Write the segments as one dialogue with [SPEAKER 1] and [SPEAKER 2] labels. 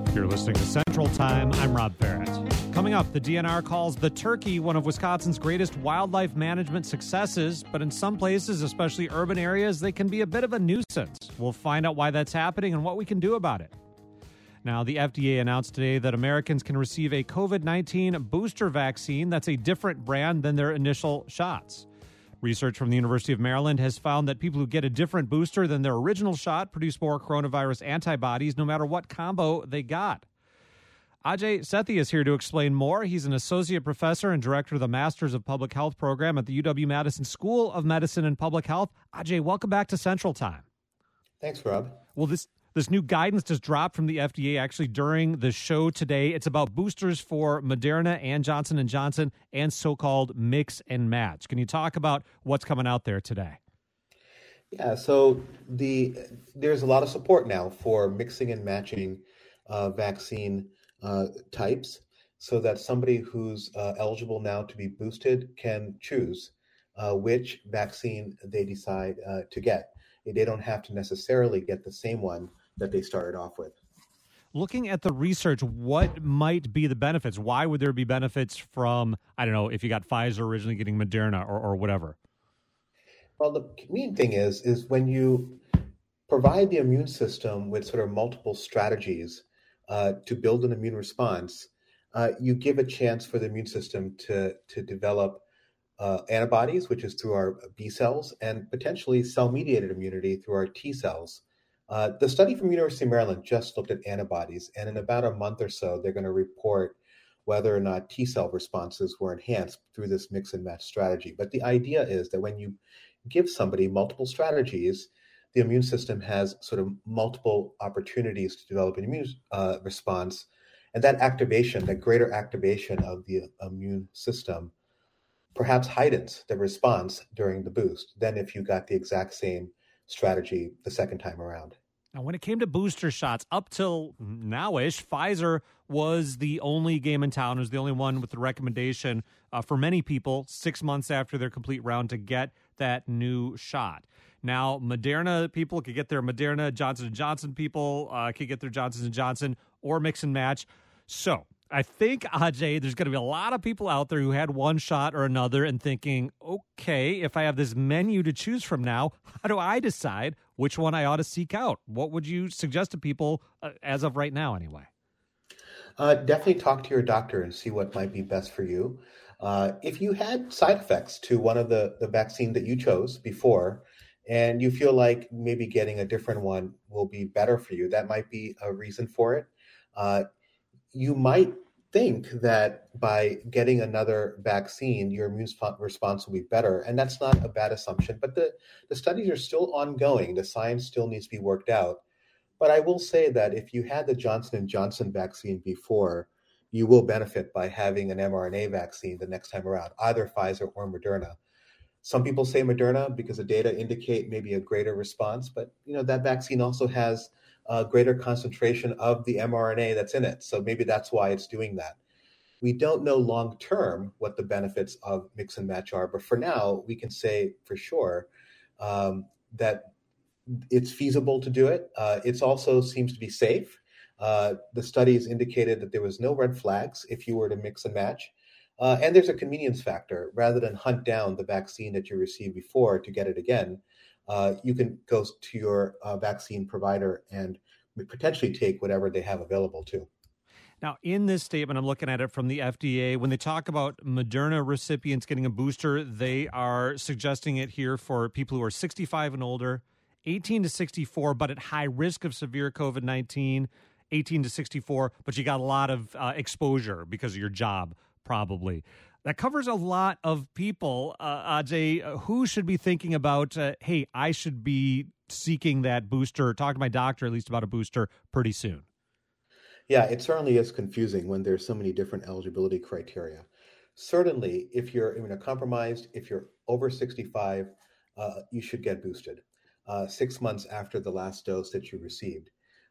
[SPEAKER 1] You're listening to Central Time. I'm Rob Barrett. Coming up, the DNR calls the turkey one of Wisconsin's greatest wildlife management successes, but in some places, especially urban areas, they can be a bit of a nuisance. We'll find out why that's happening and what we can do about it. Now, the FDA announced today that Americans can receive a COVID-19 booster vaccine that's a different brand than their initial shots. Research from the University of Maryland has found that people who get a different booster than their original shot produce more coronavirus antibodies no matter what combo they got. Ajay Sethi is here to explain more. He's an associate professor and director of the Masters of Public Health program at the UW-Madison School of Medicine and Public Health. Ajay, welcome back to Central Time.
[SPEAKER 2] Thanks, Rob.
[SPEAKER 1] Well, this new guidance just dropped from the FDA actually during the show today. It's about boosters for Moderna and Johnson & Johnson and so-called mix and match. Can you talk about what's coming out there today?
[SPEAKER 2] Yeah, so there's a lot of support now for mixing and matching vaccine types so that somebody who's eligible now to be boosted can choose which vaccine they decide to get. They don't have to necessarily get the same one that they started off with.
[SPEAKER 1] Looking at the research, what might be the benefits? Why would there be benefits from, I don't know, if you got Pfizer originally getting Moderna or whatever?
[SPEAKER 2] Well, the main thing is when you provide the immune system with sort of multiple strategies to build an immune response, you give a chance for the immune system to develop antibodies, which is through our B cells, and potentially cell-mediated immunity through our T cells. The study from University of Maryland just looked at antibodies, and in about a month or so, they're going to report whether or not T cell responses were enhanced through this mix and match strategy. But the idea is that when you give somebody multiple strategies, the immune system has sort of multiple opportunities to develop an immune response, and that activation, that greater activation of the immune system, perhaps heightens the response during the boost than if you got the exact same strategy the second time around.
[SPEAKER 1] Now, when it came to booster shots, up till now-ish, Pfizer was the only game in town. It was the only one with the recommendation for many people 6 months after their complete round to get that new shot. Now, Moderna people could get their Moderna, Johnson & Johnson people could get their Johnson & Johnson or mix and match. So I think, Ajay, there's going to be a lot of people out there who had one shot or another and thinking, okay, if I have this menu to choose from now, how do I decide which one I ought to seek out? What would you suggest to people as of right now anyway?
[SPEAKER 2] Definitely talk to your doctor and see what might be best for you. If you had side effects to one of the vaccine that you chose before, and you feel like maybe getting a different one will be better for you, that might be a reason for it. You might think that by getting another vaccine, your immune response will be better. And that's not a bad assumption. But the studies are still ongoing. The science still needs to be worked out. But I will say that if you had the Johnson & Johnson vaccine before, you will benefit by having an mRNA vaccine the next time around, either Pfizer or Moderna. Some people say Moderna because the data indicate maybe a greater response. But that vaccine also has a greater concentration of the mRNA that's in it. So maybe that's why it's doing that. We don't know long term what the benefits of mix and match are, but for now, we can say for sure that it's feasible to do it. It also seems to be safe. The studies indicated that there was no red flags if you were to mix and match. And there's a convenience factor. Rather than hunt down the vaccine that you received before to get it again, you can go to your vaccine provider and potentially take whatever they have available too.
[SPEAKER 1] Now, in this statement, I'm looking at it from the FDA. When they talk about Moderna recipients getting a booster, they are suggesting it here for people who are 65 and older, 18 to 64, but at high risk of severe COVID-19, 18 to 64, but you got a lot of exposure because of your job, probably. That covers a lot of people. Ajay, who should be thinking about, hey, I should be seeking that booster, talk to my doctor at least about a booster pretty soon?
[SPEAKER 2] Yeah, it certainly is confusing when there's so many different eligibility criteria. Certainly, if you're immunocompromised, if you're over 65, you should get boosted 6 months after the last dose that you received.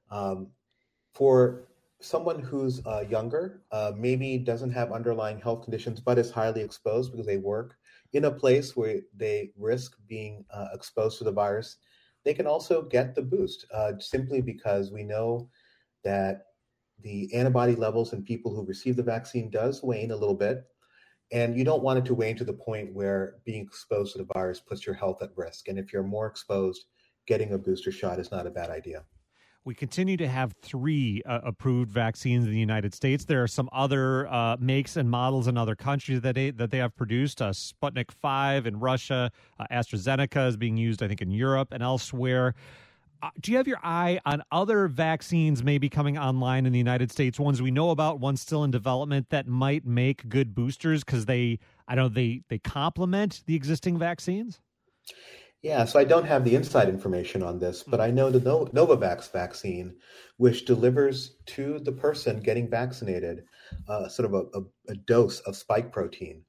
[SPEAKER 2] For someone who's younger, maybe doesn't have underlying health conditions, but is highly exposed because they work in a place where they risk being exposed to the virus, they can also get the boost simply because we know that the antibody levels in people who receive the vaccine does wane a little bit. And you don't want it to wane to the point where being exposed to the virus puts your health at risk. And if you're more exposed, getting a booster shot is not a bad idea.
[SPEAKER 1] We continue to have three approved vaccines in the United States. There are some other makes and models in other countries that they have produced. Sputnik 5 in Russia. AstraZeneca is being used, I think, in Europe and elsewhere. Do you have your eye on other vaccines maybe coming online in the United States, ones we know about, ones still in development that might make good boosters because they complement the existing vaccines?
[SPEAKER 2] Yeah, so I don't have the inside information on this, but I know the Novavax vaccine, which delivers to the person getting vaccinated sort of a dose of spike protein,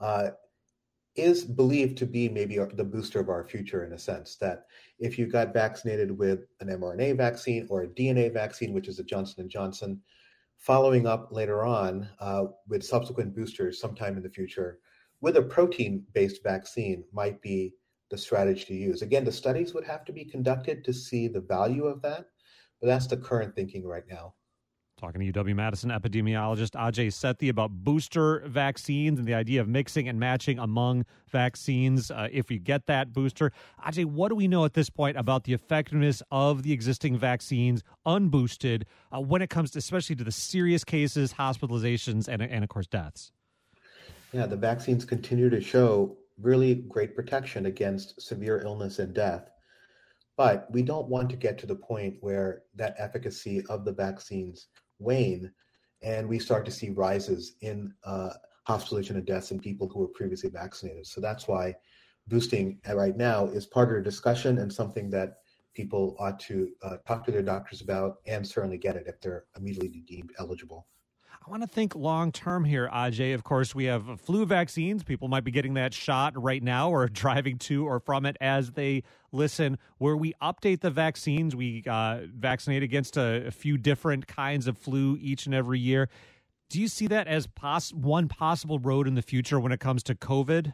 [SPEAKER 2] is believed to be maybe the booster of our future, in a sense that if you got vaccinated with an mRNA vaccine or a DNA vaccine, which is a Johnson & Johnson, following up later on with subsequent boosters sometime in the future with a protein-based vaccine might be the strategy to use. Again, the studies would have to be conducted to see the value of that, but that's the current thinking right now.
[SPEAKER 1] Talking to UW-Madison epidemiologist Ajay Sethi about booster vaccines and the idea of mixing and matching among vaccines if you get that booster. Ajay, what do we know at this point about the effectiveness of the existing vaccines unboosted when it comes to, especially to the serious cases, hospitalizations, and of course, deaths?
[SPEAKER 2] Yeah, the vaccines continue to show really great protection against severe illness and death. But we don't want to get to the point where that efficacy of the vaccines wane and we start to see rises in hospitalization and deaths in people who were previously vaccinated. So that's why boosting right now is part of the discussion and something that people ought to talk to their doctors about and certainly get it if they're immediately deemed eligible.
[SPEAKER 1] I want to think long-term here, Ajay. Of course, we have flu vaccines. People might be getting that shot right now or driving to or from it as they listen. Where we update the vaccines, we vaccinate against a few different kinds of flu each and every year. Do you see that as one possible road in the future when it comes to COVID?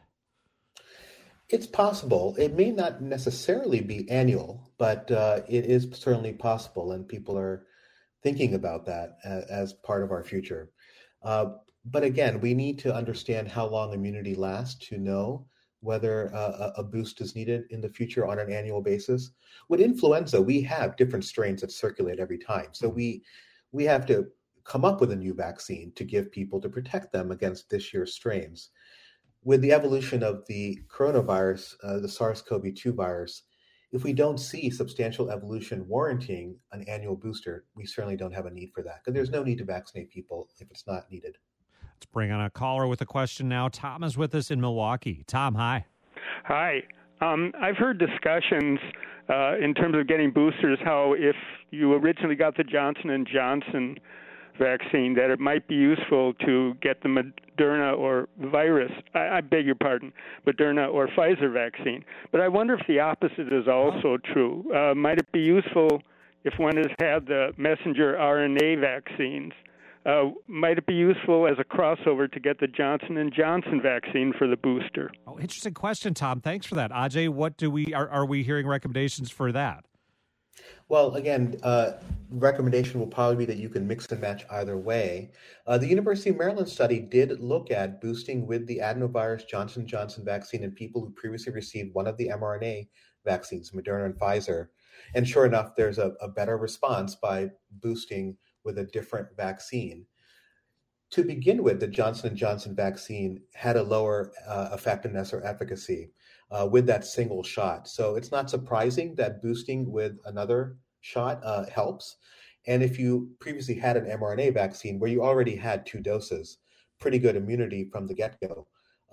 [SPEAKER 2] It's possible. It may not necessarily be annual, but it is certainly possible, and people are thinking about that as part of our future. But again, we need to understand how long immunity lasts to know whether a boost is needed in the future on an annual basis. With influenza, we have different strains that circulate every time. So we have to come up with a new vaccine to give people to protect them against this year's strains. With the evolution of the coronavirus, the SARS-CoV-2 virus, if we don't see substantial evolution warranting an annual booster, we certainly don't have a need for that because there's no need to vaccinate people if it's not needed.
[SPEAKER 1] Let's bring on a caller with a question now. Tom is with us in Milwaukee. Tom, hi.
[SPEAKER 3] Hi. I've heard discussions in terms of getting boosters, how if you originally got the Johnson & Johnson vaccine, that it might be useful to get the Moderna or I beg your pardon, Moderna or Pfizer vaccine. But I wonder if the opposite is also true. Might it be useful if one has had the messenger RNA vaccines? Might it be useful as a crossover to get the Johnson & Johnson vaccine for the booster?
[SPEAKER 1] Oh, interesting question, Tom. Thanks for that. Ajay, what are we hearing recommendations for that?
[SPEAKER 2] Well, again, recommendation will probably be that you can mix and match either way. The University of Maryland study did look at boosting with the adenovirus Johnson & Johnson vaccine in people who previously received one of the mRNA vaccines, Moderna and Pfizer. And sure enough, there's a better response by boosting with a different vaccine. To begin with, the Johnson & Johnson vaccine had a lower effectiveness or efficacy with that single shot. So it's not surprising that boosting with another shot helps. And if you previously had an mRNA vaccine where you already had 2 doses, pretty good immunity from the get-go,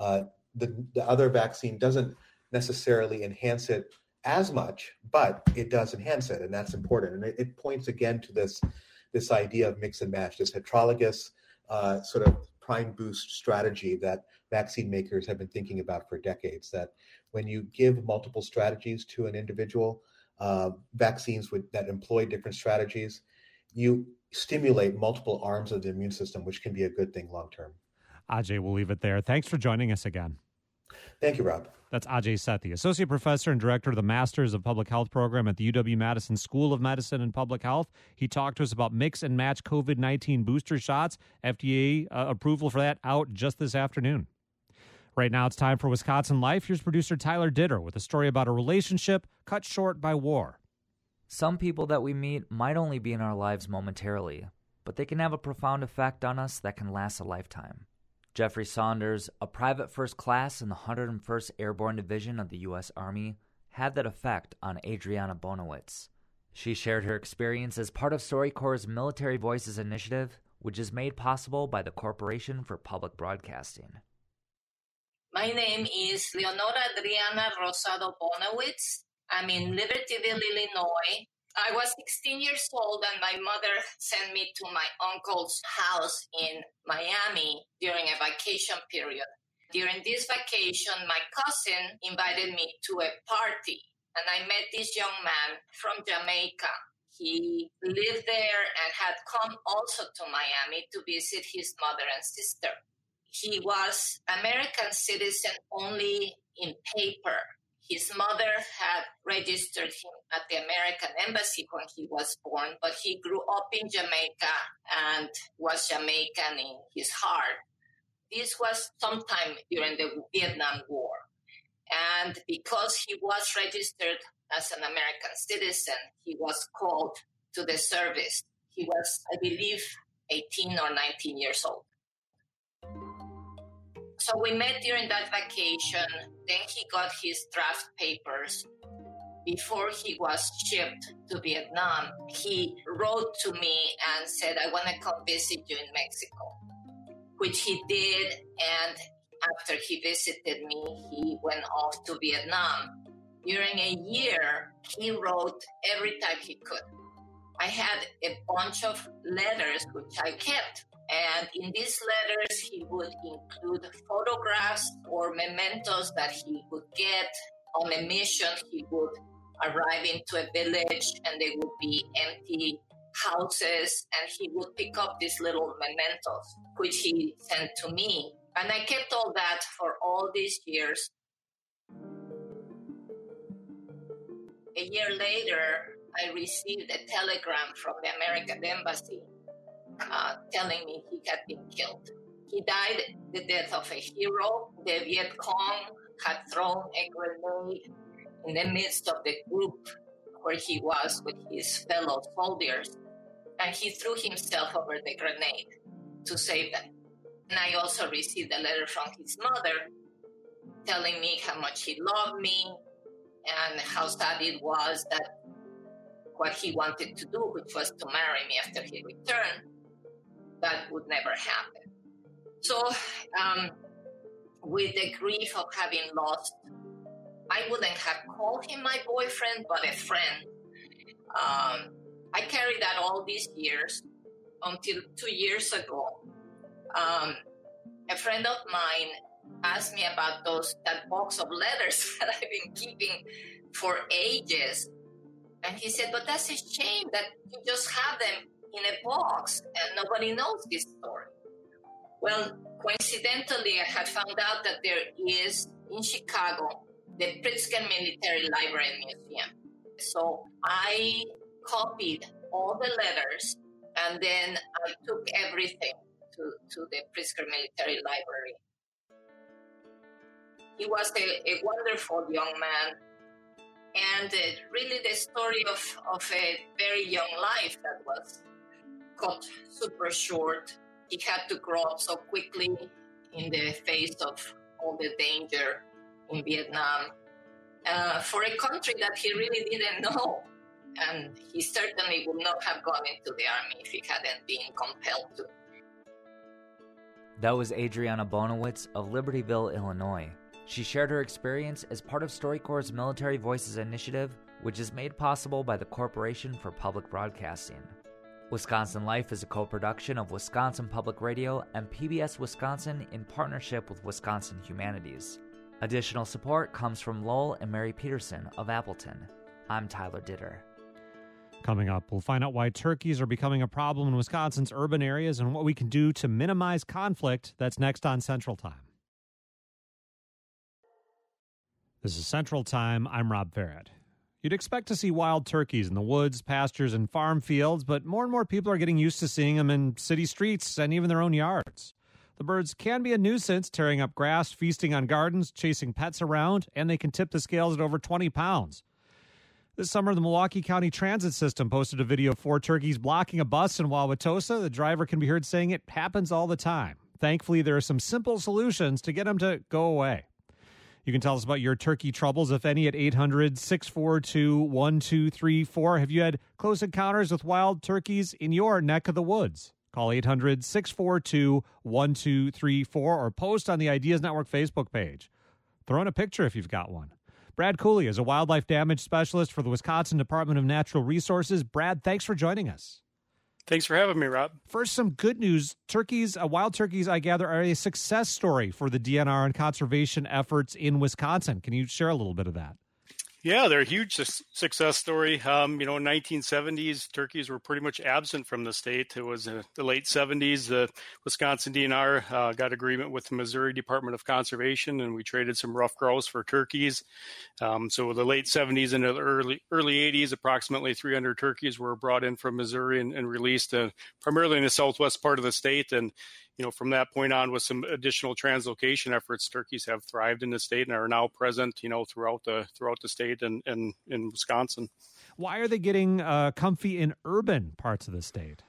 [SPEAKER 2] the other vaccine doesn't necessarily enhance it as much, but it does enhance it, and that's important. And it points again to this idea of mix and match, this heterologous sort of prime boost strategy that vaccine makers have been thinking about for decades, that when you give multiple strategies to an individual, vaccines that employ different strategies, you stimulate multiple arms of the immune system, which can be a good thing long term.
[SPEAKER 1] Ajay, we'll leave it there. Thanks for joining us again.
[SPEAKER 2] Thank you, Rob.
[SPEAKER 1] That's Ajay Sethi, Associate Professor and Director of the Masters of Public Health program at the UW-Madison School of Medicine and Public Health. He talked to us about mix and match COVID-19 booster shots. FDA approval for that out just this afternoon. Right now, it's time for Wisconsin Life. Here's producer Tyler Ditter with a story about a relationship cut short by war.
[SPEAKER 4] Some people that we meet might only be in our lives momentarily, but they can have a profound effect on us that can last a lifetime. Jeffrey Saunders, a private first class in the 101st Airborne Division of the U.S. Army, had that effect on Adriana Bonowitz. She shared her experience as part of StoryCorps' Military Voices initiative, which is made possible by the Corporation for Public Broadcasting.
[SPEAKER 5] My name is Leonora Adriana Rosado Bonowitz. I'm in Libertyville, Illinois. I was 16 years old and my mother sent me to my uncle's house in Miami during a vacation period. During this vacation, my cousin invited me to a party and I met this young man from Jamaica. He lived there and had come also to Miami to visit his mother and sister. He was American citizen only in paper. His mother had registered him at the American Embassy when he was born, but he grew up in Jamaica and was Jamaican in his heart. This was sometime during the Vietnam War. And because he was registered as an American citizen, he was called to the service. He was, I believe, 18 or 19 years old. So we met during that vacation. Then he got his draft papers. Before he was shipped to Vietnam, he wrote to me and said, I want to come visit you in Mexico, which he did. And after he visited me, he went off to Vietnam. During a year, he wrote every time he could. I had a bunch of letters which I kept. And in these letters, he would include photographs or mementos that he would get on a mission. He would arrive into a village and there would be empty houses, and he would pick up these little mementos, which he sent to me. And I kept all that for all these years. A year later, I received a telegram from the American Embassy telling me he had been killed. He died the death of a hero. The Viet Cong had thrown a grenade in the midst of the group where he was with his fellow soldiers, and he threw himself over the grenade to save them. And I also received a letter from his mother telling me how much he loved me and how sad it was that what he wanted to do, which was to marry me after he returned, that would never happen. So with the grief of having lost, I wouldn't have called him my boyfriend, but a friend. I carried that all these years until 2 years ago. A friend of mine asked me about that box of letters that I've been keeping for ages. And he said, but that's a shame that you just have them in a box and nobody knows this story. Well, coincidentally, I had found out that there is in Chicago the Pritzker Military Library and Museum. So I copied all the letters and then I took everything to the Pritzker Military Library. He was a wonderful young man, and really the story of a very young life that was cut super short. He had to grow up so quickly in the face of all the danger in Vietnam for a country that he really didn't know. And he certainly would not have gone into the army if he hadn't been compelled to.
[SPEAKER 4] That was Adriana Bonowitz of Libertyville, Illinois. She shared her experience as part of StoryCorps' Military Voices initiative, which is made possible by the Corporation for Public Broadcasting. Wisconsin Life is a co-production of Wisconsin Public Radio and PBS Wisconsin in partnership with Wisconsin Humanities. Additional support comes from Lowell and Mary Peterson of Appleton. I'm Tyler Ditter.
[SPEAKER 1] Coming up, we'll find out why turkeys are becoming a problem in Wisconsin's urban areas and what we can do to minimize conflict. That's next on Central Time. This is Central Time. I'm Rob Barrett. You'd expect to see wild turkeys in the woods, pastures, and farm fields, but more and more people are getting used to seeing them in city streets and even their own yards. The birds can be a nuisance, tearing up grass, feasting on gardens, chasing pets around, and they can tip the scales at over 20 pounds. This summer, the Milwaukee County Transit System posted a video of 4 turkeys blocking a bus in Wauwatosa. The driver can be heard saying it happens all the time. Thankfully, there are some simple solutions to get them to go away. You can tell us about your turkey troubles, if any, at 800-642-1234. Have you had close encounters with wild turkeys in your neck of the woods? Call 800-642-1234 or post on the Ideas Network Facebook page. Throw in a picture if you've got one. Brad Cooley is a wildlife damage specialist for the Wisconsin Department of Natural Resources. Brad, thanks for joining us.
[SPEAKER 6] Thanks for having me, Rob.
[SPEAKER 1] First, some good news. Wild turkeys, I gather, are a success story for the DNR and conservation efforts in Wisconsin. Can you share a little bit of that?
[SPEAKER 6] Yeah, they're a huge success story. In 1970s, turkeys were pretty much absent from the state. It was in the late 70s, the Wisconsin DNR got agreement with the Missouri Department of Conservation, and we traded some rough grouse for turkeys. So the late 70s into the early 80s, approximately 300 turkeys were brought in from Missouri and released primarily in the southwest part of the state. And from that point on, with some additional translocation efforts, turkeys have thrived in the state and are now present, throughout the state and in Wisconsin.
[SPEAKER 1] Why are they getting comfy in urban parts of the state?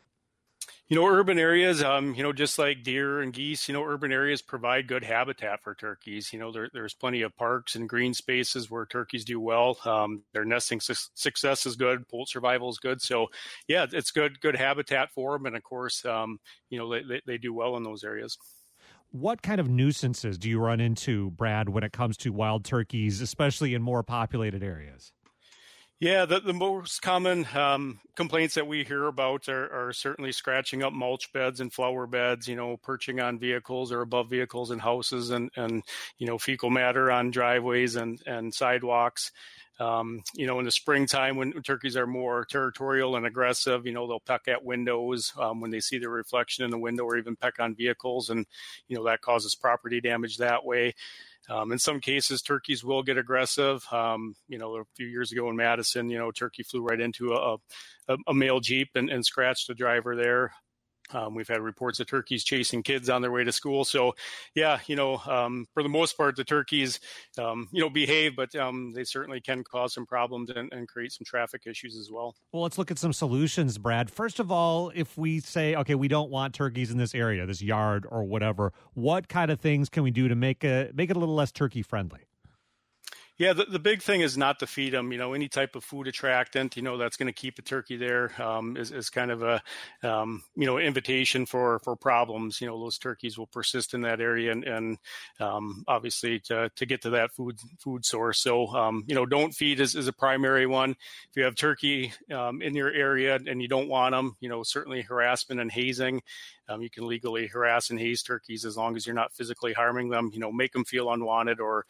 [SPEAKER 6] Urban areas, just like deer and geese, urban areas provide good habitat for turkeys. There's plenty of parks and green spaces where turkeys do well. Their nesting success is good. Poult survival is good. So, yeah, it's good habitat for them. And, of course, they do well in those areas.
[SPEAKER 1] What kind of nuisances do you run into, Brad, when it comes to wild turkeys, especially in more populated areas?
[SPEAKER 6] Yeah, the most common complaints that we hear about are certainly scratching up mulch beds and flower beds, perching on vehicles or above vehicles and houses and fecal matter on driveways and sidewalks. In the springtime when turkeys are more territorial and aggressive, they'll peck at windows when they see the reflection in the window or even peck on vehicles. And, that causes property damage that way. In some cases, turkeys will get aggressive. A few years ago in Madison, turkey flew right into a male Jeep and scratched the driver there. We've had reports of turkeys chasing kids on their way to school. So, yeah, for the most part, the turkeys, behave, but they certainly can cause some problems and create some traffic issues as well.
[SPEAKER 1] Well, let's look at some solutions, Brad. First of all, if we say, okay, we don't want turkeys in this area, this yard or whatever, what kind of things can we do to make it a little less turkey friendly?
[SPEAKER 6] Yeah, the big thing is not to feed them. Any type of food attractant, that's going to keep a turkey there is kind of a, invitation for problems. Those turkeys will persist in that area and obviously to get to that food source. So, don't feed is a primary one. If you have turkey in your area and you don't want them, certainly harassment and hazing. You can legally harass and haze turkeys as long as you're not physically harming them, make them feel unwanted or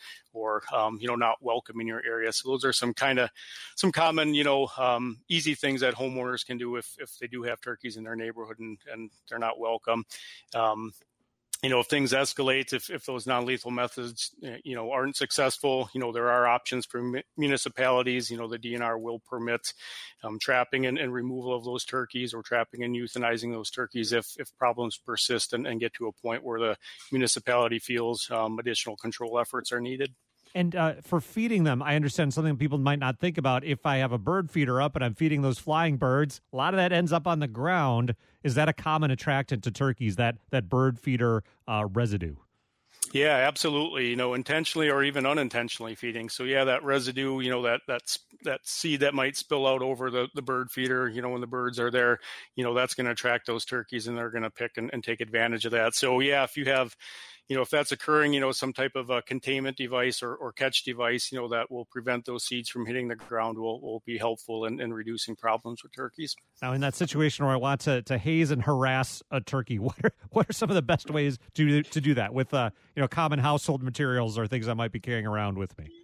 [SPEAKER 6] not welcome in your area. So those are some common, easy things that homeowners can do if they do have turkeys in their neighborhood and they're not welcome. If things escalate, if those non-lethal methods, aren't successful, there are options for municipalities. The DNR will permit trapping and removal of those turkeys or trapping and euthanizing those turkeys if problems persist and get to a point where the municipality feels additional control efforts are needed.
[SPEAKER 1] And for feeding them, I understand something people might not think about. If I have a bird feeder up and I'm feeding those flying birds, a lot of that ends up on the ground. Is that a common attractant to turkeys, that bird feeder residue?
[SPEAKER 6] Yeah, absolutely. Intentionally or even unintentionally feeding. So yeah, that residue, that seed that might spill out over the bird feeder, when the birds are there, that's going to attract those turkeys and they're going to pick and take advantage of that. So yeah, if you have, if that's occurring, some type of a containment device or catch device, that will prevent those seeds from hitting the ground will be helpful in reducing problems with turkeys.
[SPEAKER 1] Now, in that situation where I want to haze and harass a turkey, what are some of the best ways to do that with, common household materials or things I might be carrying around with me?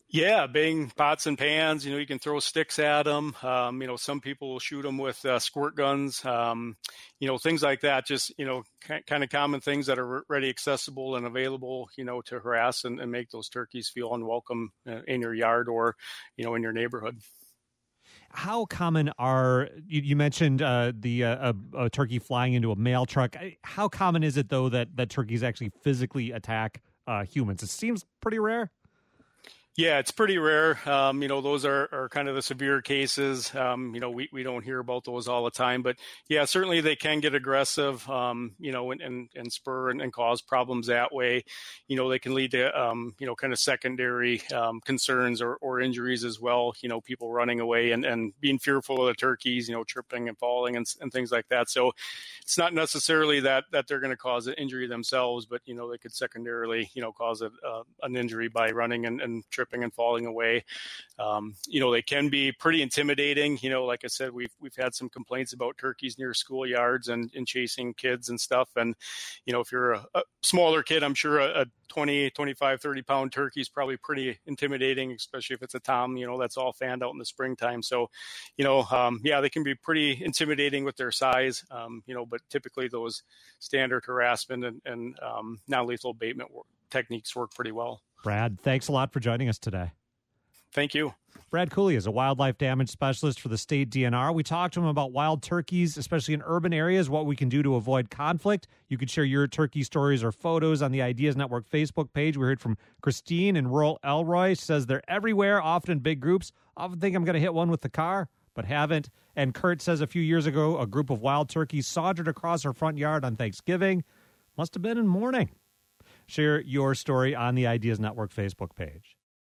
[SPEAKER 6] Yeah, bang pots and pans. You can throw sticks at them. Some people will shoot them with squirt guns. Things like that. Just kind of common things that are ready, accessible, and available. To harass and make those turkeys feel unwelcome in your yard or in your neighborhood.
[SPEAKER 1] How common are you mentioned a turkey flying into a mail truck? How common is it though that turkeys actually physically attack humans? It seems pretty rare.
[SPEAKER 6] Yeah, it's pretty rare. Those are kind of the severe cases. We don't hear about those all the time, but yeah, certainly they can get aggressive, and spur and cause problems that way. They can lead to, kind of secondary concerns or injuries as well. People running away and being fearful of the turkeys, tripping and falling and things like that. So it's not necessarily that they're going to cause an injury themselves, but, they could secondarily, cause an injury by running and tripping and falling away. They can be pretty intimidating. Like I said, we've had some complaints about turkeys near schoolyards and chasing kids and stuff. And, if you're a smaller kid, I'm sure a 20, 25, 30 pound turkey is probably pretty intimidating, especially if it's a tom, that's all fanned out in the springtime. So, they can be pretty intimidating with their size, but typically those standard harassment and non-lethal abatement techniques work pretty well.
[SPEAKER 1] Brad, thanks a lot for joining us today.
[SPEAKER 6] Thank you.
[SPEAKER 1] Brad Cooley is a wildlife damage specialist for the state DNR. We talked to him about wild turkeys, especially in urban areas, what we can do to avoid conflict. You can share your turkey stories or photos on the Ideas Network Facebook page. We heard from Christine in rural Elroy. She says they're everywhere, often in big groups. Often think I'm going to hit one with the car, but haven't. And Kurt says a few years ago, a group of wild turkeys sauntered across her front yard on Thanksgiving. Must have been in the morning. Share your story on the Ideas Network Facebook page.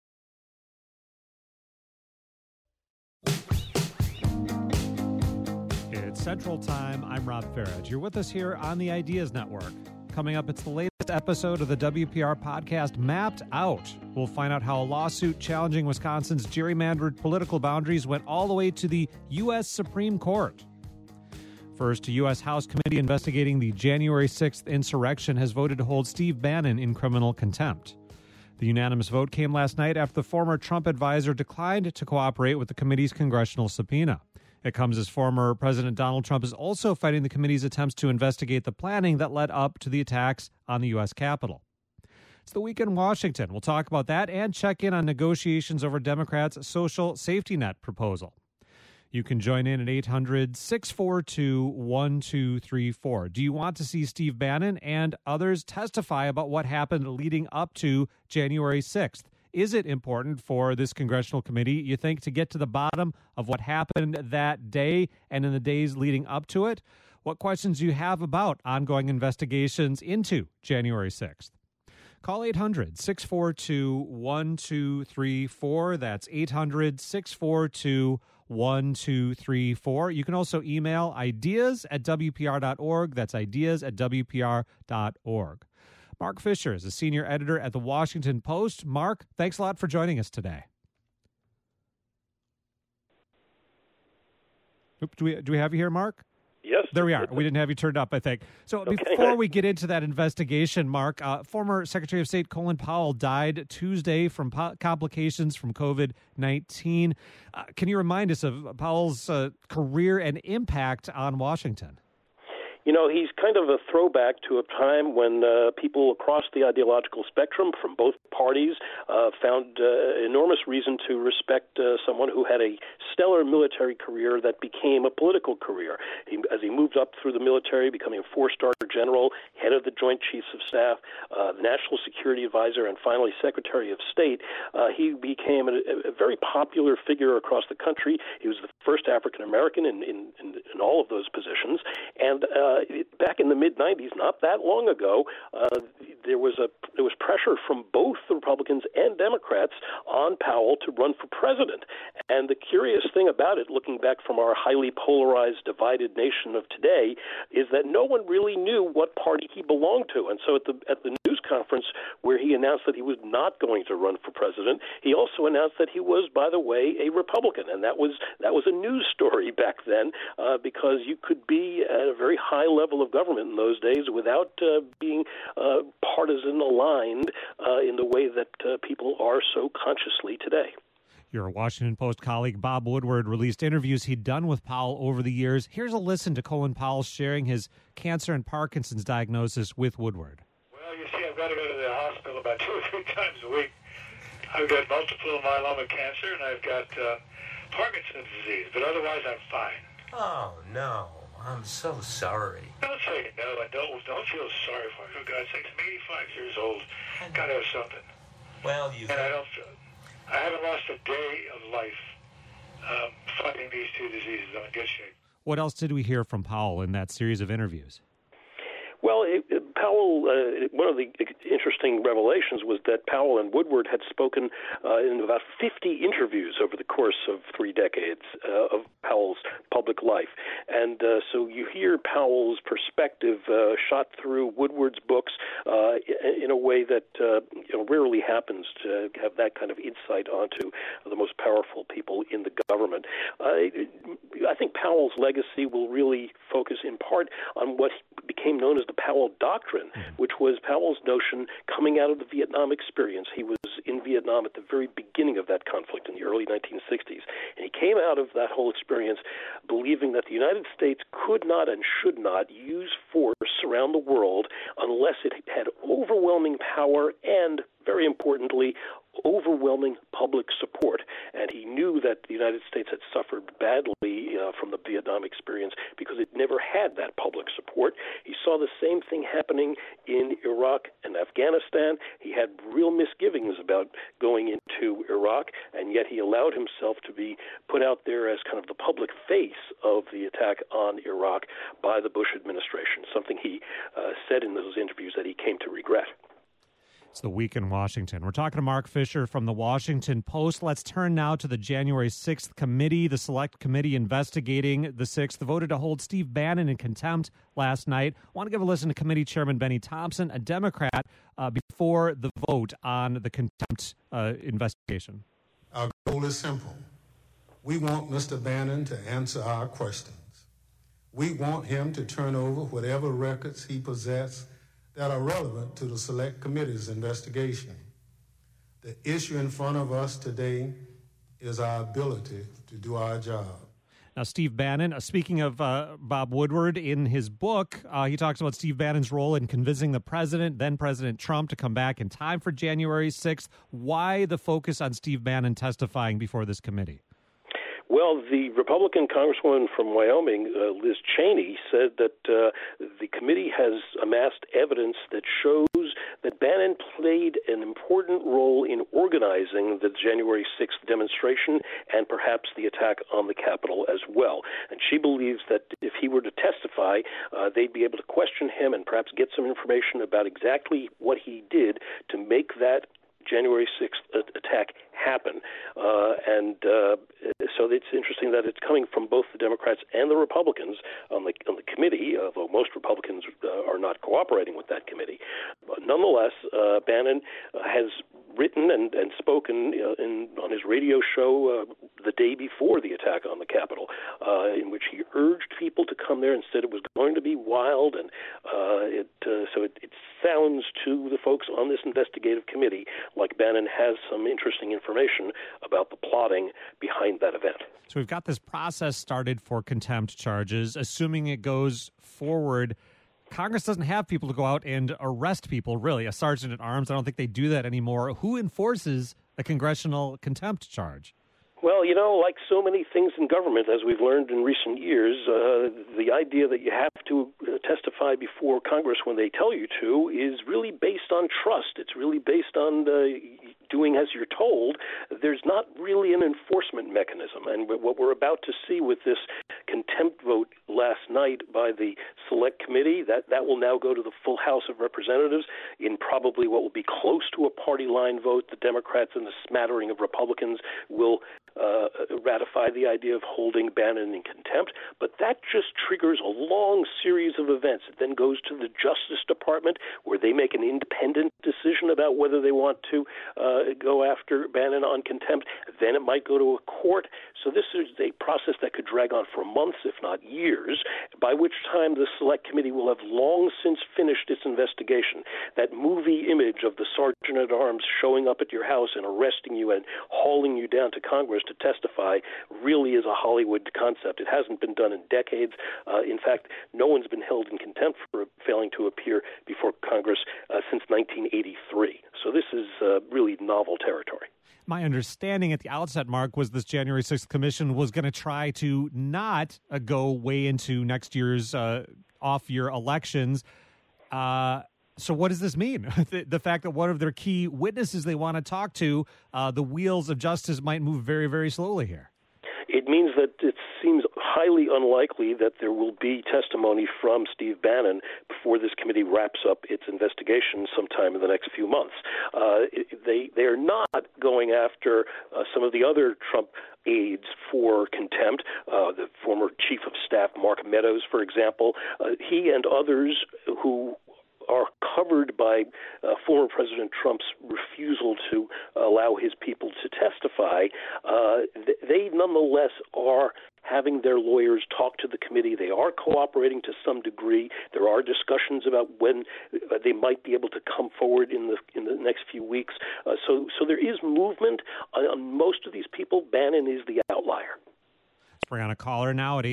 [SPEAKER 1] It's Central Time. I'm Rob Farage. You're with us here on the Ideas Network. Coming up, it's the latest episode of the WPR podcast, Mapped Out. We'll find out how a lawsuit challenging Wisconsin's gerrymandered political boundaries went all the way to the U.S. Supreme Court. First, a U.S. House committee investigating the January 6th insurrection has voted to hold Steve Bannon in criminal contempt. The unanimous vote came last night after the former Trump advisor declined to cooperate with the committee's congressional subpoena. It comes as former President Donald Trump is also fighting the committee's attempts to investigate the planning that led up to the attacks on the U.S. Capitol. It's the week in Washington. We'll talk about that and check in on negotiations over Democrats' social safety net proposal. You can join in at 800-642-1234. Do you want to see Steve Bannon and others testify about what happened leading up to January 6th? Is it important for this congressional committee, you think, to get to the bottom of what happened that day and in the days leading up to it? What questions do you have about ongoing investigations into January 6th? Call 800-642-1234. That's 800-642-1234. You can also email ideas@wpr.org. That's ideas@wpr.org. Mark Fisher is a senior editor at the Washington Post. Mark, thanks a lot for joining us today. Do we have you here, Mark?
[SPEAKER 7] Yes.
[SPEAKER 1] There we are. We didn't have you turned up, I think. So
[SPEAKER 7] okay.
[SPEAKER 1] Before we get into that investigation, Mark, former Secretary of State Colin Powell died Tuesday from complications from COVID-19. Can you remind us of Powell's career and impact on Washington?
[SPEAKER 7] He's kind of a throwback to a time when people across the ideological spectrum from both parties found enormous reason to respect someone who had a stellar military career that became a political career. As he moved up through the military, becoming a four-star general, head of the Joint Chiefs of Staff, the National Security Advisor, and finally Secretary of State, he became a very popular figure across the country. He was the first African-American in all of those positions, and back in the mid-'90s, not that long ago, there was pressure from both the Republicans and Democrats on Powell to run for president. And the curious thing about it, looking back from our highly polarized, divided nation of today, is that no one really knew what party he belonged to. And so at the news conference where he announced that he was not going to run for president. He also announced that he was, by the way, a Republican, and that was a news story back then because you could be at a very high level of government in those days without being partisan aligned in the way that people are so consciously today.
[SPEAKER 1] Your Washington Post colleague Bob Woodward released interviews he'd done with Powell over the years. Here's a listen to Colin Powell sharing his cancer and Parkinson's diagnosis with Woodward.
[SPEAKER 8] Well, you see, I've got to go to the hospital about 2 or 3 times a week. I've got multiple myeloma cancer, and I've got Parkinson's disease, but otherwise I'm fine.
[SPEAKER 9] Oh, no. I'm so sorry.
[SPEAKER 8] Don't say no, and don't feel sorry for me. For God's sake, I'm 85 years old. Got to have something.
[SPEAKER 9] Well,
[SPEAKER 8] I haven't lost a day of life fighting these 2 diseases. I'm in good shape.
[SPEAKER 1] What else did we hear from Powell in that series of interviews?
[SPEAKER 7] Well, Powell, one of the interesting revelations was that Powell and Woodward had spoken in about 50 interviews over the course of 3 decades of Powell's public life. And so you hear Powell's perspective shot through Woodward's books in a way that rarely happens to have that kind of insight onto the most powerful people in the government. I think Powell's legacy will really focus in part on what became known as the Powell Doctrine, which was Powell's notion coming out of the Vietnam experience. He was in Vietnam at the very beginning of that conflict in the early 1960s, and he came out of that whole experience believing that the United States could not and should not use force around the world unless it had overwhelming power and, very importantly, overwhelming public support. And he knew that the United States had suffered badly from the Vietnam experience because it never had that public support. He saw the same thing happening in Iraq and Afghanistan. He had real misgivings about going into Iraq, and yet he allowed himself to be put out there as kind of the public face of the attack on Iraq by the Bush administration, something he said in those interviews that he came to regret.
[SPEAKER 1] It's the Week in Washington. We're talking to Mark Fisher from the Washington Post. Let's turn now to the January 6th committee. The select committee investigating the 6th voted to hold Steve Bannon in contempt last night. I want to give a listen to Committee Chairman Benny Thompson, a Democrat, before the vote on the contempt investigation.
[SPEAKER 10] Our goal is simple. We want Mr. Bannon to answer our questions. We want him to turn over whatever records he possesses that are relevant to the Select Committee's investigation. The issue in front of us today is our ability to do our job.
[SPEAKER 1] Now, Steve Bannon, speaking of Bob Woodward, in his book, he talks about Steve Bannon's role in convincing the president, then President Trump, to come back in time for January 6th. Why the focus on Steve Bannon testifying before this committee?
[SPEAKER 7] Well, the Republican Congresswoman from Wyoming, Liz Cheney, said that the committee has amassed evidence that shows that Bannon played an important role in organizing the January 6th demonstration and perhaps the attack on the Capitol as well. And she believes that if he were to testify, they'd be able to question him and perhaps get some information about exactly what he did to make that January 6th attack happen. So it's interesting that it's coming from both the Democrats and the Republicans on the committee, although most Republicans are not cooperating with that committee. But nonetheless, Bannon has written and spoken on his radio show the day before the attack on the Capitol, in which he urged people to come there and said it was going to be wild. And so it sounds to the folks on this investigative committee like Bannon has some interesting information about the plotting behind that event.
[SPEAKER 1] So we've got this process started for contempt charges. Assuming it goes forward, Congress doesn't have people to go out and arrest people, really. A sergeant at arms, I don't think they do that anymore. Who enforces a congressional contempt charge?
[SPEAKER 7] Well, like so many things in government, as we've learned in recent years, the idea that you have to testify before Congress when they tell you to is really based on trust. It's really based on doing as you're told. There's not really an enforcement mechanism. And what we're about to see with this contempt vote last night by the Select Committee, that will now go to the full House of Representatives in probably what will be close to a party line vote. The Democrats and the smattering of Republicans will ratify the idea of holding Bannon in contempt, but that just triggers a long series of events. It then goes to the Justice Department, where they make an independent decision about whether they want to go after Bannon on contempt. Then it might go to a court. So this is a process that could drag on for months, if not years, by which time the Select Committee will have long since finished its investigation. That movie image of the Sergeant-at-Arms showing up at your house and arresting you and hauling you down to Congress to testify really is a Hollywood concept. It hasn't been done in decades. In fact, no one's been held in contempt for failing to appear before Congress since 1983. So this is really novel territory.
[SPEAKER 1] My understanding at the outset, Mark, was this January 6th commission was going to try to not go way into next year's off-year elections. So what does this mean? The fact that one of their key witnesses they want to talk to, the wheels of justice might move very, very slowly here.
[SPEAKER 7] It means that it seems highly unlikely that there will be testimony from Steve Bannon before this committee wraps up its investigation sometime in the next few months. They are not going after some of the other Trump aides for contempt. The former chief of staff, Mark Meadows, for example, he and others who are covered by former President Trump's refusal to allow his people to testify, they nonetheless are having their lawyers talk to the committee. They are cooperating to some degree. There are discussions about when they might be able to come forward in the next few weeks. So there is movement on most of these people. Bannon is the outlier.
[SPEAKER 1] Let's bring on a caller now at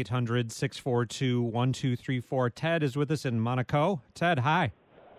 [SPEAKER 1] 800-642-1234. Ted is with us in Monaco. Ted, hi.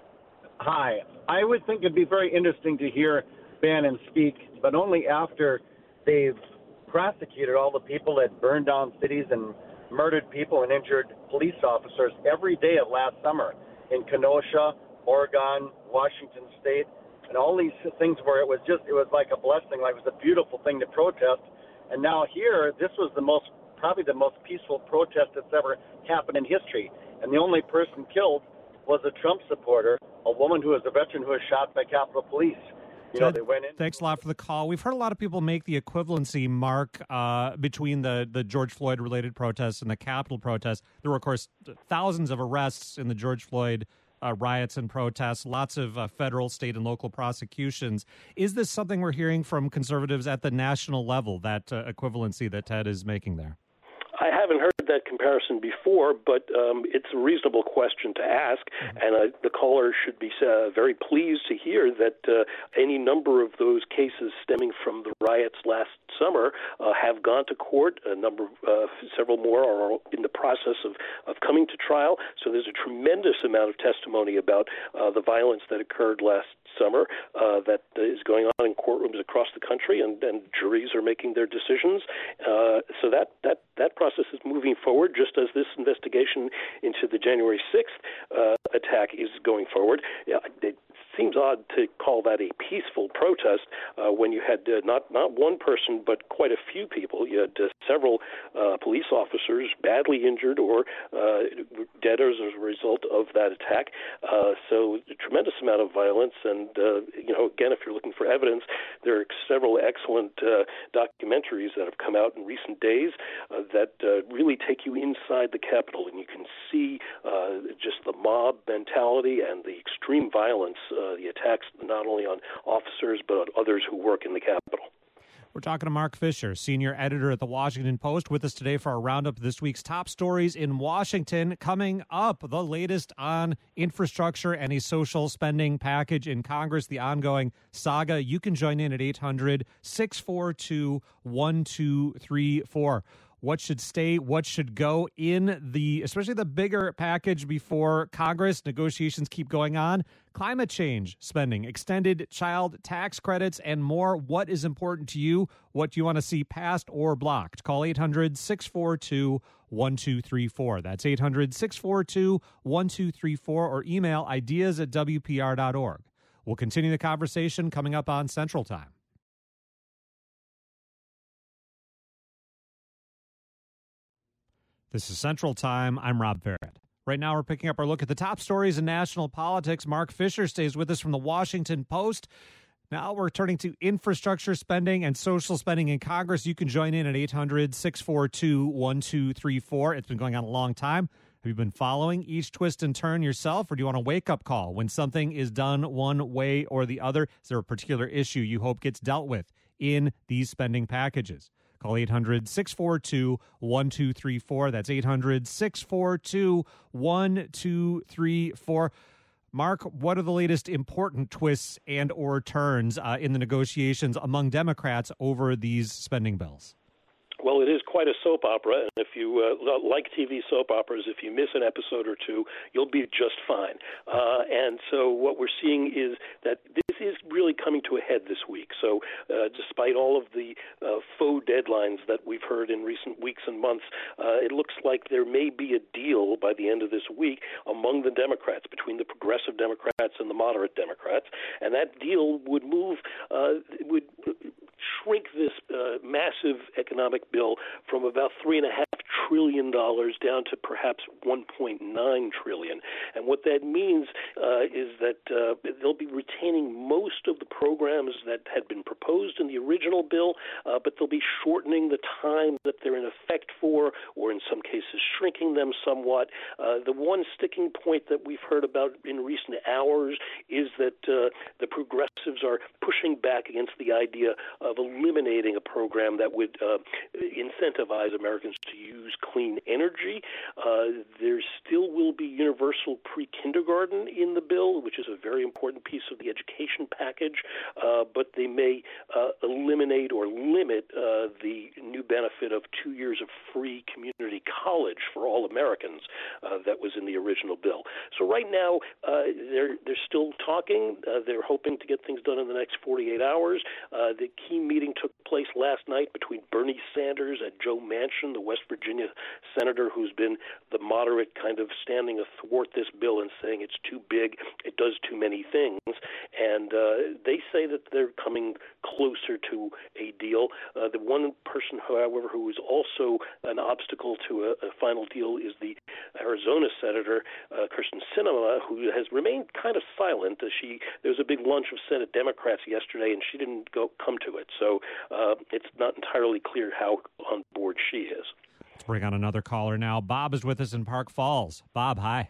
[SPEAKER 11] Hi. I would think it'd be very interesting to hear Bannon speak, but only after they've prosecuted all the people that burned down cities and murdered people and injured police officers every day of last summer in Kenosha, Oregon, Washington State, and all these things where it was like a blessing, like it was a beautiful thing to protest. And now here, this was probably the most peaceful protest that's ever happened in history. And the only person killed was a Trump supporter, a woman who was a veteran who was shot by Capitol Police. They went in.
[SPEAKER 1] Thanks a lot for the call. We've heard a lot of people make the equivalency, Mark, between the George Floyd-related protests and the Capitol protests. There were, of course, thousands of arrests in the George Floyd riots and protests, lots of federal, state, and local prosecutions. Is this something we're hearing from conservatives at the national level, that equivalency that Ted is making there?
[SPEAKER 7] I haven't heard that comparison before, but it's a reasonable question to ask, and the caller should be very pleased to hear that any number of those cases stemming from the riots last summer have gone to court. Several more are in the process of coming to trial. So there's a tremendous amount of testimony about the violence that occurred last summer that is going on in courtrooms across the country, and juries are making their decisions. So that process is moving forward, just as this investigation into the January 6th attack is going forward. It seems odd to call that a peaceful protest when you had not one person, but quite a few people. You had several police officers badly injured or dead as a result of that attack. So a tremendous amount of violence. And, again, if you're looking for evidence, there are several excellent documentaries that have come out in recent days that really take you inside the Capitol, and you can see just the mob mentality and the extreme violence, the attacks not only on officers but on others who work in the Capitol.
[SPEAKER 1] We're talking to Mark Fisher, senior editor at the Washington Post, with us today for our roundup of this week's top stories in Washington. Coming up, the latest on infrastructure and a social spending package in Congress, the ongoing saga. You can join in at 800-642-1234. What should stay, what should go in especially the bigger package before Congress? Negotiations keep going on. Climate change spending, extended child tax credits, and more. What is important to you? What do you want to see passed or blocked? Call 800-642-1234. That's 800-642-1234, or email ideas@wpr.org. We'll continue the conversation coming up on Central Time. This is Central Time. I'm Rob Barrett. Right now, we're picking up our look at the top stories in national politics. Mark Fisher stays with us from the Washington Post. Now we're turning to infrastructure spending and social spending in Congress. You can join in at 800-642-1234. It's been going on a long time. Have you been following each twist and turn yourself, or do you want a wake-up call when something is done one way or the other? Is there a particular issue you hope gets dealt with in these spending packages? Call 800-642-1234. That's 800-642-1234. Mark, what are the latest important twists and or turns in the negotiations among Democrats over these spending bills?
[SPEAKER 7] Well, it is quite a soap opera, and if you like TV soap operas, if you miss an episode or two, you'll be just fine. And so what we're seeing is that this is really coming to a head this week. So despite all of the faux deadlines that we've heard in recent weeks and months, it looks like there may be a deal by the end of this week among the Democrats, between the progressive Democrats and the moderate Democrats, and that deal would shrink this massive economic bill from about $3.5 trillion down to perhaps $1.9 trillion. And what that means is that they'll be retaining most of the programs that had been proposed in the original bill, but they'll be shortening the time that they're in effect for, or in some cases shrinking them somewhat. The one sticking point that we've heard about in recent hours is that the progressives are pushing back against the idea of eliminating a program that would incentivize Americans to use clean energy. There still will be universal pre-kindergarten in the bill, which is a very important piece of the education package, but they may eliminate or limit the new benefit of 2 years of free community college for all Americans that was in the original bill. So right now, they're still talking. They're hoping to get things done in the next 48 hours. The key meeting took place last night between Bernie Sanders and Joe Manchin, the West Virginia senator who's been the moderate, kind of standing athwart this bill and saying it's too big, it does too many things. And they say that they're coming closer to a deal. The one person, however, who is also an obstacle to a final deal is the Arizona senator, Kyrsten Sinema, who has remained kind of silent. There was a big lunch of Senate Democrats yesterday, and she didn't come to it. So it's not entirely clear how on board she is.
[SPEAKER 1] Let's bring on another caller now. Bob is with us in Park Falls. Bob, hi.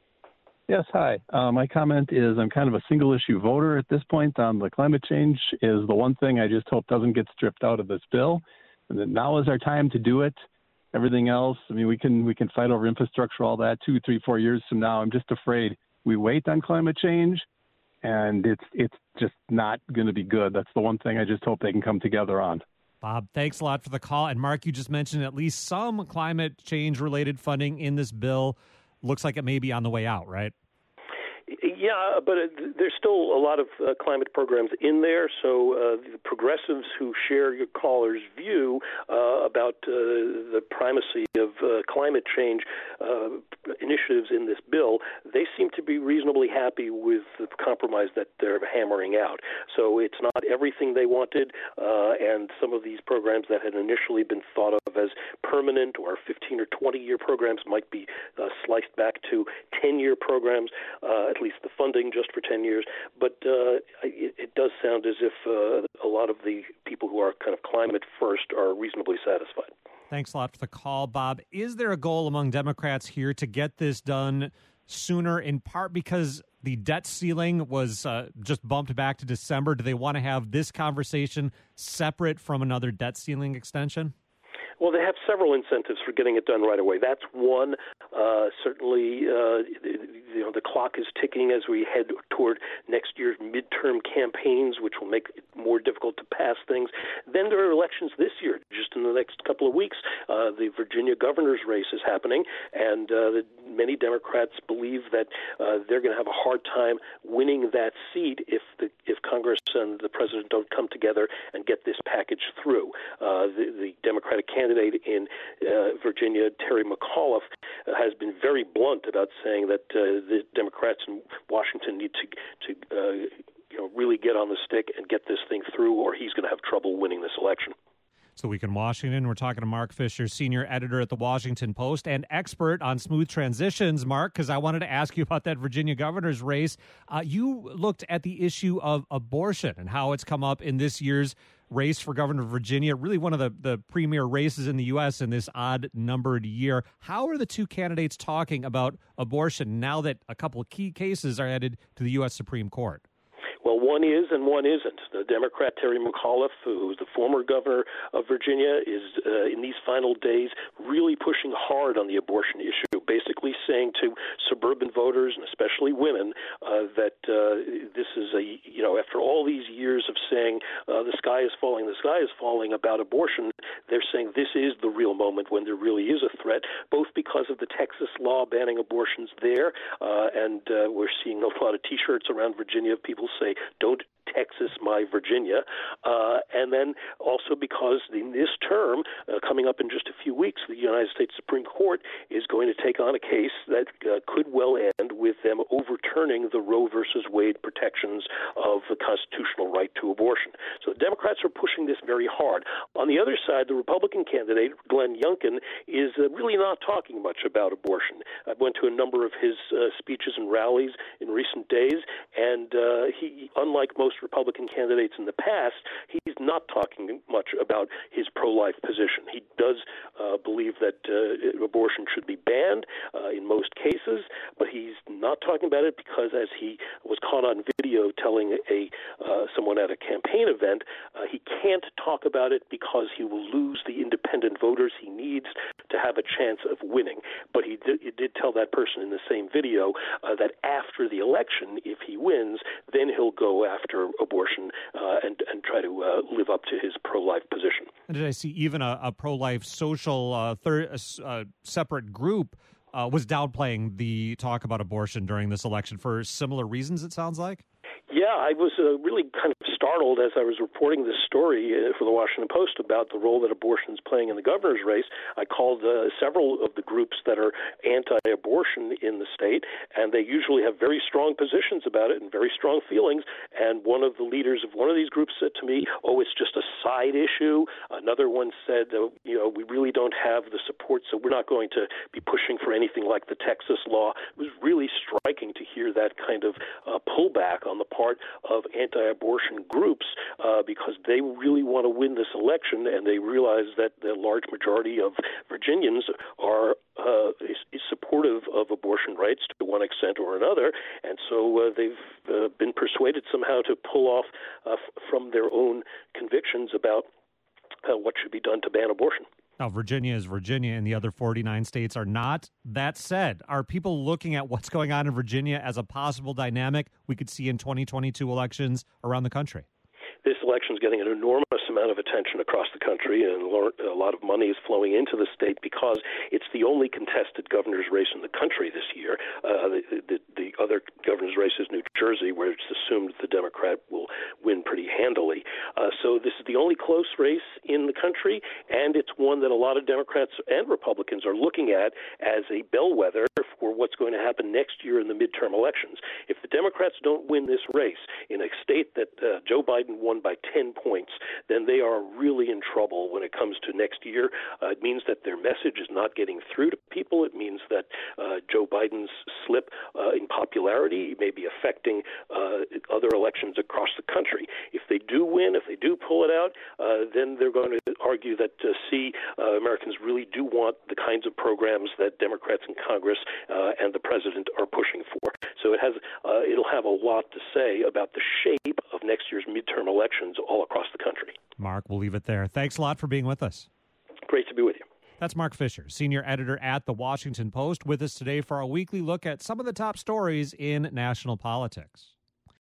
[SPEAKER 12] Yes, hi. My comment is I'm kind of a single-issue voter at this point on the climate change. Is the one thing I just hope doesn't get stripped out of this bill, and that now is our time to do it. Everything else, I mean, we can fight over infrastructure, all that, 2, 3, 4 years from now. I'm just afraid we wait on climate change, and it's just not going to be good. That's the one thing I just hope they can come together on.
[SPEAKER 1] Bob, thanks a lot for the call. And Mark, you just mentioned at least some climate change-related funding in this bill. Looks like it may be on the way out, right?
[SPEAKER 7] Yeah, but there's still a lot of climate programs in there. So the progressives who share your caller's view about the primacy of climate change initiatives in this bill, they seem to be reasonably happy with the compromise that they're hammering out. So it's not everything they wanted, and some of these programs that had initially been thought of as permanent or 15 or 20-year programs might be sliced back to 10-year programs, at least the funding just for 10 years. But it does sound as if a lot of the people who are kind of climate first are reasonably satisfied.
[SPEAKER 1] Thanks a lot for the call, Bob. Is there a goal among Democrats here to get this done sooner, in part because the debt ceiling was just bumped back to December? Do they want to have this conversation separate from another debt ceiling extension?
[SPEAKER 7] Well, they have several incentives for getting it done right away. That's one. Certainly, the clock is ticking as we head toward next year's midterm campaigns, which will make it more difficult to pass things. Then there are elections this year, just in the next couple of weeks. The Virginia governor's race is happening, and many Democrats believe that they're going to have a hard time winning that seat if Congress and the president don't come together and get this package through. The Democratic candidate in Virginia, Terry McAuliffe, has been very blunt about saying that the Democrats in Washington need to really get on the stick and get this thing through, or he's going to have trouble winning this election.
[SPEAKER 1] It's the Week in Washington. We're talking to Mark Fisher, senior editor at the Washington Post and expert on smooth transitions. Mark, because I wanted to ask you about that Virginia governor's race. You looked at the issue of abortion and how it's come up in this year's race for governor of Virginia, really one of the premier races in the U.S. in this odd-numbered year. How are the two candidates talking about abortion now that a couple of key cases are headed to the U.S. Supreme Court?
[SPEAKER 7] Well, one is and one isn't. The Democrat Terry McAuliffe, who's the former governor of Virginia, is in these final days really pushing hard on the abortion issue, basically saying to suburban voters and especially women that this is after all these years of saying the sky is falling about abortion, they're saying this is the real moment when there really is a threat, both because of the Texas law banning abortions there, and we're seeing a lot of T-shirts around Virginia of people say, "Don't Texas my Virginia," and then also because in this term, coming up in just a few weeks, the United States Supreme Court is going to take on a case that could well end with them overturning the Roe versus Wade protections of the constitutional right to abortion. So the Democrats are pushing this very hard. On the other side, the Republican candidate, Glenn Youngkin, is really not talking much about abortion. I went to a number of his speeches and rallies in recent days, and he, unlike most Republican candidates in the past, he's not talking much about his pro-life position. He does believe that abortion should be banned in most cases, but he's not talking about it because, as he was caught on video telling someone at a campaign event, he can't talk about it because he will lose the independent voters he needs to have a chance of winning. But he did tell that person in the same video that after the election, if he wins, then he'll go after abortion and try to live up to his pro-life position.
[SPEAKER 1] And did I see even a pro-life social separate group was downplaying the talk about abortion during this election for similar reasons, it sounds like?
[SPEAKER 7] Yeah, I was really kind of startled as I was reporting this story for the Washington Post about the role that abortion is playing in the governor's race. I called several of the groups that are anti-abortion in the state, and they usually have very strong positions about it and very strong feelings. And one of the leaders of one of these groups said to me, "Oh, it's just a side issue." Another one said, we really don't have the support, so we're not going to be pushing for anything like the Texas law. It was really striking to hear that kind of pullback on the part of anti-abortion groups because they really want to win this election, and they realize that the large majority of Virginians are is supportive of abortion rights to one extent or another, and so they've been persuaded somehow to pull off from their own convictions about what should be done to ban abortion.
[SPEAKER 1] Now, Virginia is Virginia, and the other 49 states are not. That said, are people looking at what's going on in Virginia as a possible dynamic we could see in 2022 elections around the country?
[SPEAKER 7] This election is getting an enormous amount of attention across the country, and a lot of money is flowing into the state because it's the only contested governor's race in the country this year. The other governor's race is New Jersey, where it's assumed the Democrat will win pretty handily. So this is the only close race in the country, and it's one that a lot of Democrats and Republicans are looking at as a bellwether for what's going to happen next year in the midterm elections. If the Democrats don't win this race in a state that Joe Biden won by 10 points, then they are really in trouble when it comes to next year. It means that their message is not getting through to people. It means that Joe Biden's slip in popularity may be affecting other elections across the country. If they do win, if they do pull it out, then they're going to argue that, Americans really do want the kinds of programs that Democrats in Congress and the president are pushing for. So it'll have a lot to say about the shape of next year's midterm elections all across the country.
[SPEAKER 1] Mark, we'll leave it there. Thanks a lot for being with us.
[SPEAKER 7] Great to be with you.
[SPEAKER 1] That's Mark Fisher, senior editor at The Washington Post, with us today for our weekly look at some of the top stories in national politics.